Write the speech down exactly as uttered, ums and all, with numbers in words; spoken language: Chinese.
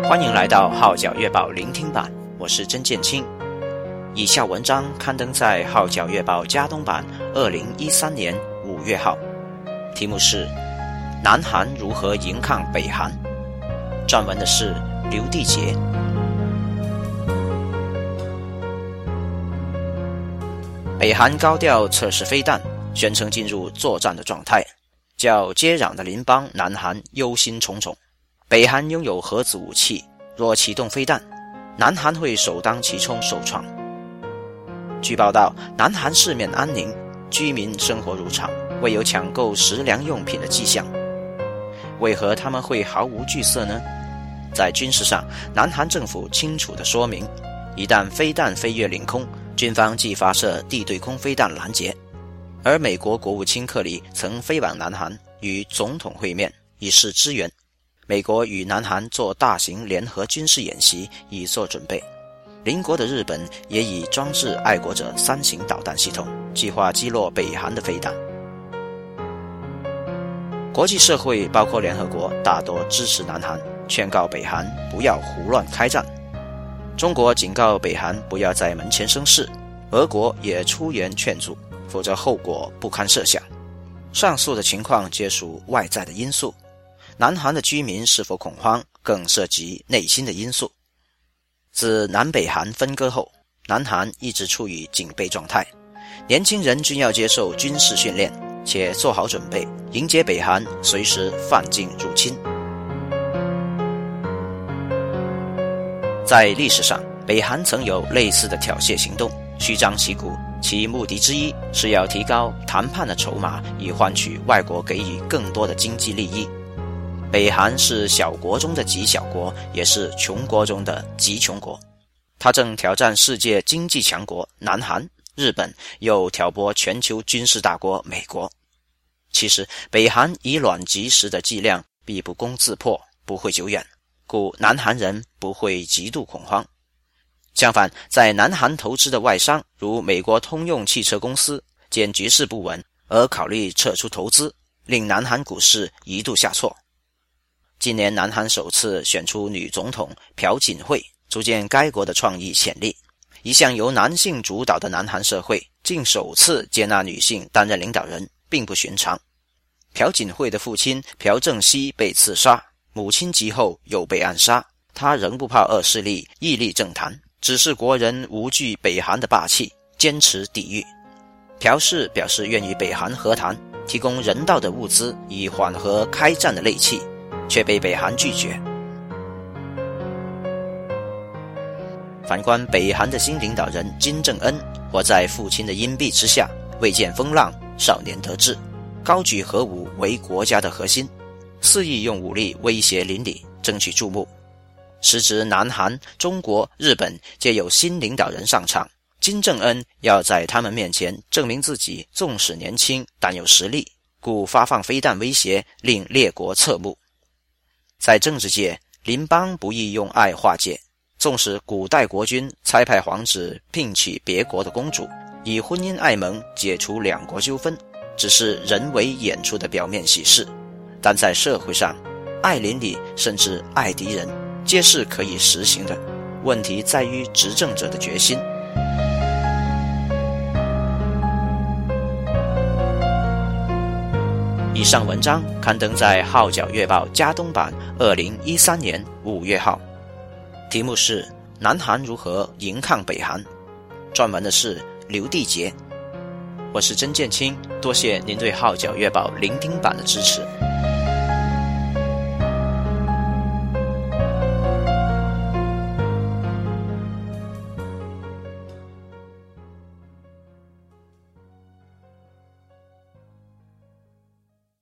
欢迎来到号角月报聆听版，我是曾建清。以下文章刊登在号角月报加东版二零一三年五月号，题目是南韩如何迎抗北韩，撰文的是刘地杰。北韩高调测试飞弹，宣称进入作战的状态，较接壤的邻邦南韩忧心忡忡。北韩拥有核子武器，若启动飞弹，南韩会首当其冲受创。据报道，南韩市面安宁，居民生活如常，未有抢购食粮用品的迹象。为何他们会毫无惧色呢？在军事上，南韩政府清楚地说明，一旦飞弹飞越领空，军方即发射地对空飞弹拦截。而美国国务卿克里曾飞往南韩与总统会面，以示支援。美国与南韩做大型联合军事演习以做准备。邻国的日本也已装置爱国者三型导弹系统，计划击落北韩的飞弹。国际社会包括联合国大多支持南韩，劝告北韩不要胡乱开战。中国警告北韩不要在门前生事，俄国也出言劝阻，否则后果不堪设想。上述的情况皆属外在的因素，南韩的居民是否恐慌更涉及内心的因素。自南北韩分割后，南韩一直处于警备状态，年轻人均要接受军事训练，且做好准备迎接北韩随时犯境入侵。在历史上，北韩曾有类似的挑衅行动，虚张旗鼓，其目的之一是要提高谈判的筹码，以换取外国给予更多的经济利益。北韩是小国中的极小国，也是穷国中的极穷国。它正挑战世界经济强国南韩、日本，又挑拨全球军事大国美国。其实，北韩以卵击石的伎俩必不攻自破，不会久远，故南韩人不会极度恐慌。相反，在南韩投资的外商，如美国通用汽车公司，见局势不稳而考虑撤出投资，令南韩股市一度下挫。今年南韩首次选出女总统朴槿惠，足见该国的创意潜力。一向由男性主导的南韩社会，竟首次接纳女性担任领导人，并不寻常。朴槿惠的父亲朴正熙被刺杀，母亲及后又被暗杀，他仍不怕恶势力屹立政坛，只是国人无惧北韩的霸气，坚持抵御。朴氏表示愿与北韩和谈，提供人道的物资以缓和开战的戾气，却被北韩拒绝。反观北韩的新领导人金正恩，活在父亲的荫蔽之下，未见风浪，少年得志，高举核武为国家的核心，肆意用武力威胁邻里，争取注目。时值南韩、中国、日本皆有新领导人上场，金正恩要在他们面前证明自己纵使年轻，但有实力，故发放飞弹威胁，令列国侧目。在政治界，邻邦不易用爱化解，纵使古代国君差派皇子聘娶别国的公主，以婚姻爱盟解除两国纠纷，只是人为演出的表面喜事，但在社会上，爱邻里甚至爱敌人，皆是可以实行的，问题在于执政者的决心。以上文章刊登在号角月报加东版二零一三年五月号，题目是南韩如何迎抗北韩，撰文的是刘地杰。我是曾建清，多谢您对号角月报聆听版的支持。